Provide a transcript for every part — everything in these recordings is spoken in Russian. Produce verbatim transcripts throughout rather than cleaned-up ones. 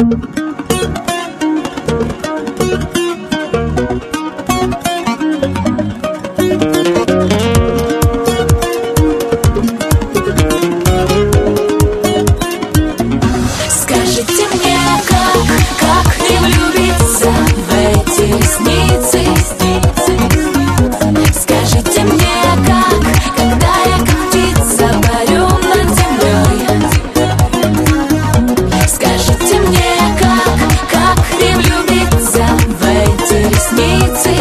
Скажите мне, как, как не влюбиться в эти ресницы? Скажите мне, как, когда я как птица парю над землей? Скажите мне, как, как не влюбиться в эти ресницы?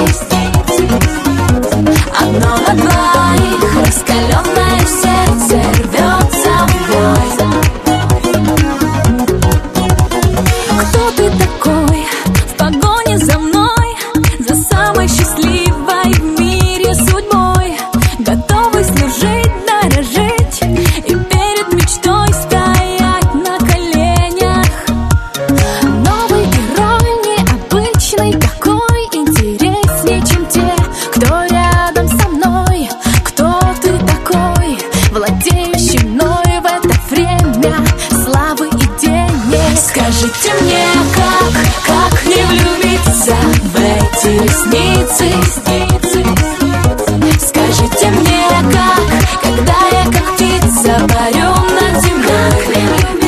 Одно на двоих, раскаленное сердце рвется в бой. Кто ты такой в погоне за мной, за самой счастливой в мире судьбой? Готовый служить, дорожить и перед мечтой стоять на коленях. Новый герой, необычный такой, интереснее, чем те, кто рядом со мной. Кто ты такой, владеющий мной в это время славы и денег? Скажите мне, как, как не влюбиться в эти ресницы? Скажите мне, как, когда я как птица парю над землей?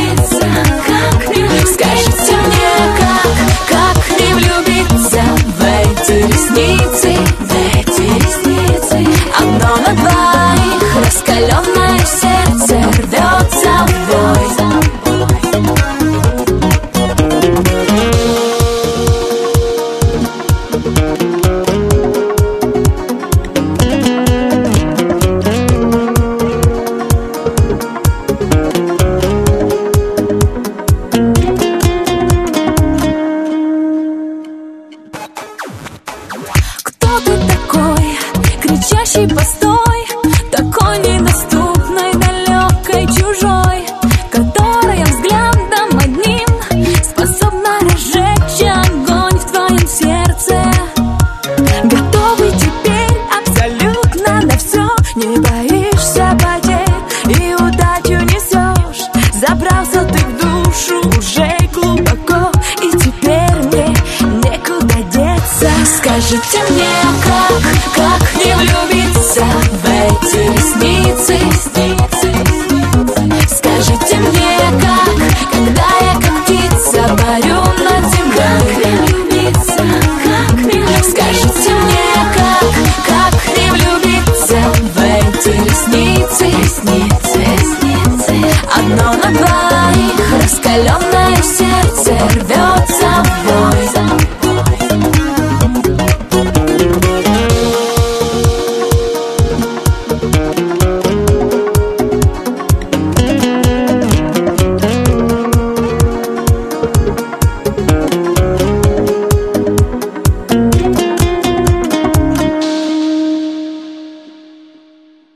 Скажите мне, как, как не влюбиться в эти ресницы? В эти ресницы. Одно на двоих, раскаленное сердце рвется в бой. Кто ты такой, кричащий постой, такой недоступной, далекой, чужой, которая взглядом одним способна разжечь огонь в твоем сердце? Готовый теперь абсолютно на все, не боишься потерь и удачу несешь. Забрался ты в душу уже глубоко, и теперь мне некуда деться. Скажите мне, как, как не влюбиться в эти ресницы?